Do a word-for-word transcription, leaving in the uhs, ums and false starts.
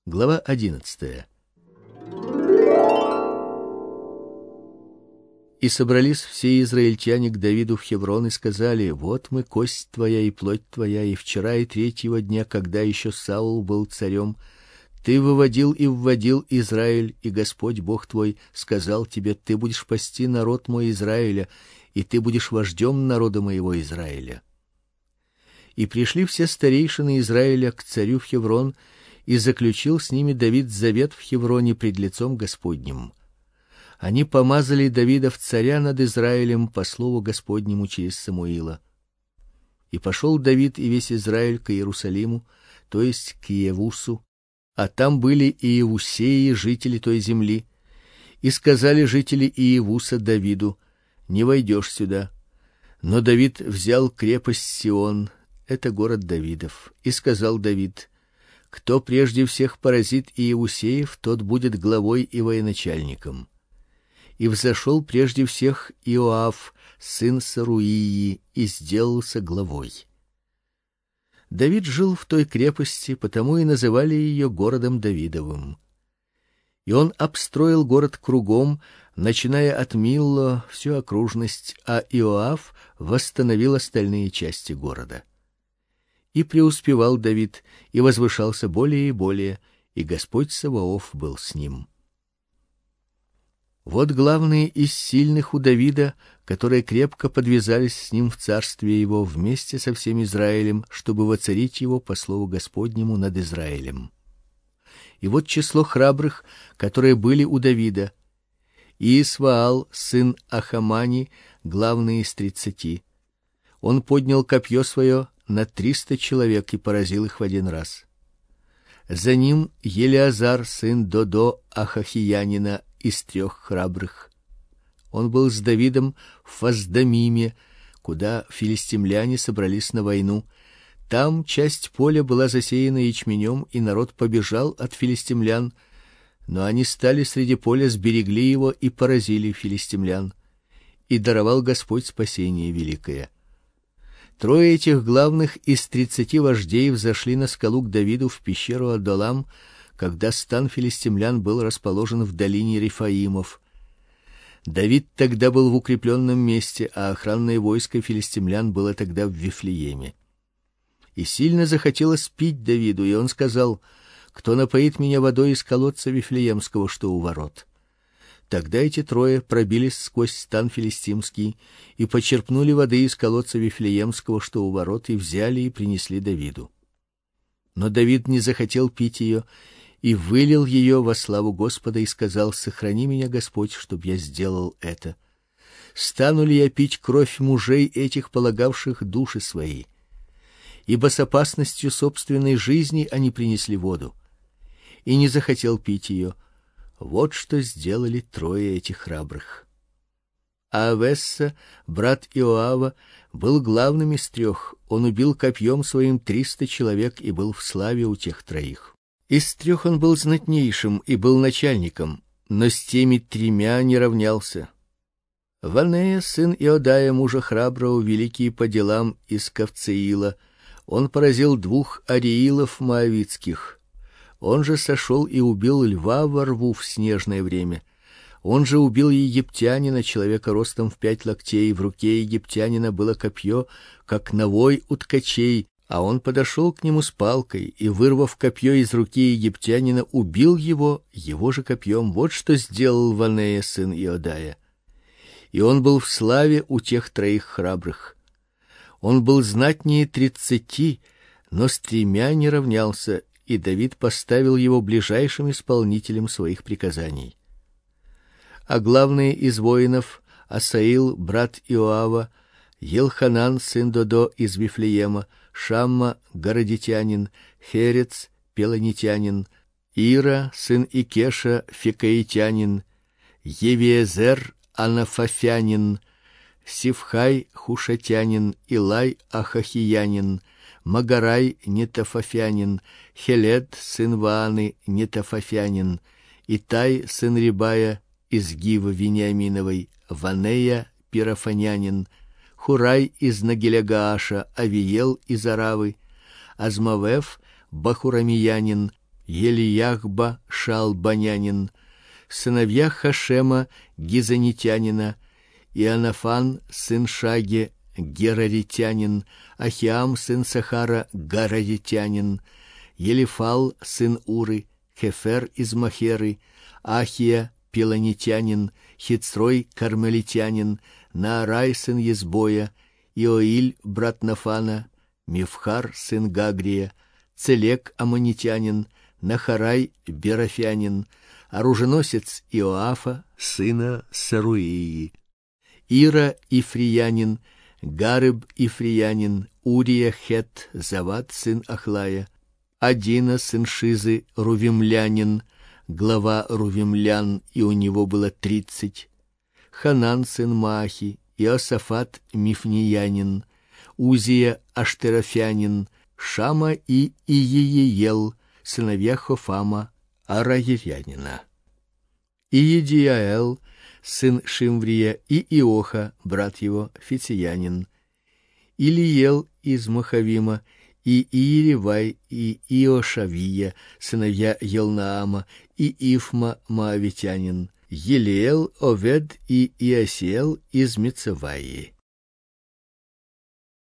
Глава одиннадцатая. И собрались все израильтяне к Давиду в Хеврон и сказали: вот мы, кость твоя и плоть твоя, и вчера и третьего дня, когда еще Саул был царем, ты выводил и вводил Израиль, и Господь Бог твой сказал тебе: ты будешь пасти народ мой Израиля, и ты будешь вождем народа моего Израиля. И пришли все старейшины Израиля к царю в Хеврон, и заключил с ними Давид завет в Хевроне пред лицом Господним. Они помазали Давида в царя над Израилем по слову Господнему через Самуила. И пошел Давид и весь Израиль к Иерусалиму, то есть к Иевусу, а там были и иевусеи, жители той земли. И сказали жители Иевуса Давиду: не войдешь сюда. Но Давид взял крепость Сион, это город Давидов, и сказал Давид: кто прежде всех поразит иевусеев, тот будет главой и военачальником. И взошел прежде всех Иоав, сын Саруии, и сделался главой. Давид жил в той крепости, потому и называли ее городом Давидовым. И он обстроил город кругом, начиная от Милло всю окружность, а Иоав восстановил остальные части города. И преуспевал Давид, и возвышался более и более, и Господь Саваоф был с ним. Вот главные из сильных у Давида, которые крепко подвязались с ним в царстве его вместе со всем Израилем, чтобы воцарить его по слову Господнему над Израилем. И вот число храбрых, которые были у Давида: Иисваал, сын Ахамани, главный из тридцати. Он поднял копье свое на триста человек и поразил их в один раз. За ним Елиазар, сын Додо Ахахиянина, из трех храбрых. Он был с Давидом в Фасдамиме, куда филистимляне собрались на войну. Там часть поля была засеяна ячменем, и народ побежал от филистимлян, но они стали среди поля, сберегли его и поразили филистимлян. И даровал Господь спасение великое. Трое этих главных из тридцати вождей взошли на скалу к Давиду в пещеру Адулам, когда стан филистимлян был расположен в долине Рефаимов. Давид тогда был в укрепленном месте, а охранное войско филистимлян было тогда в Вифлееме. И сильно захотелось пить Давиду, и он сказал: кто напоит меня водой из колодца Вифлеемского, что у ворот? Тогда эти трое пробились сквозь стан филистимский и почерпнули воды из колодца Вифлеемского, что у ворот, и взяли и принесли Давиду. Но Давид не захотел пить ее, и вылил ее во славу Господа, и сказал: сохрани меня, Господь, чтоб я сделал это. Стану ли я пить кровь мужей этих, полагавших души свои? Ибо с опасностью собственной жизни они принесли воду. И не захотел пить ее. Вот что сделали трое этих храбрых. А Авесса, брат Иоава, был главным из трех. Он убил копьем своим триста человек и был в славе у тех троих. Из трех он был знатнейшим и был начальником, но с теми тремя не равнялся. Ванея, сын Иодая, мужа храброго, великий по делам из Кавцеила, он поразил двух ариилов моавитских. Он же сошел и убил льва во рву в снежное время. Он же убил египтянина, человека ростом в пять локтей. В руке египтянина было копье, как навой у ткачей, а он подошел к нему с палкой и, вырвав копье из руки египтянина, убил его его же копьем. Вот что сделал Ванея, сын Иодая. И он был в славе у тех троих храбрых. Он был знатнее тридцати, но с тремя не равнялся, и Давид поставил его ближайшим исполнителем своих приказаний. А главные из воинов: Асаил, брат Иоава, Елханан, сын Додо из Вифлеема, Шамма, городитянин, Херец, пелонитянин, Ира, сын Икеша, фикаитянин, Евиезер, анафафянин, Сивхай, хушатянин, Илай, ахахиянин, Магарай, нетофафянин, Хелед, сын Вааны, нетофафянин, Итай, сын Рибая, из Гивы Вениаминовой, Ванея, пирафанянин, Хурай из Нагиля-Гааша, Авиел из Аравы, Азмавев, бахурамиянин, Елияхба шалбанянин, сыновья Хашема гизанитянина, Иоаннафан сын Шаге гераритянин, Ахиам сын Сахара гараритянин, Елифал сын Уры, Хефер из Махеры, Ахия пелонитянин, Хицрой кармелитянин, Наарай сын Езбоя, Иоиль брат Нафана, Мифхар сын Гагрия, Целек аммонитянин, Нахарай берафянин, оруженосец Иоафа сына Саруии, Ира ифриянин, Гарыб ифриянин, Урия хет, Завад сын Ахлая, Адина сын Шизы рувимлянин, глава рувимлян, и у него было тридцать, Ханан сын Маахи, Иосафат мифниянин, Узия аштерофянин, Шама и Иеел, сыновья Хофама араирянина, Иедиаэл сын Шимврия, и Иоха брат его фициянин, Илиел из Махавима, и Иеревай, и Иошавия, сыновья Елнаама, и Ифма моавитянин, Елиэл, Овед и Иосиэл из Мицаваи.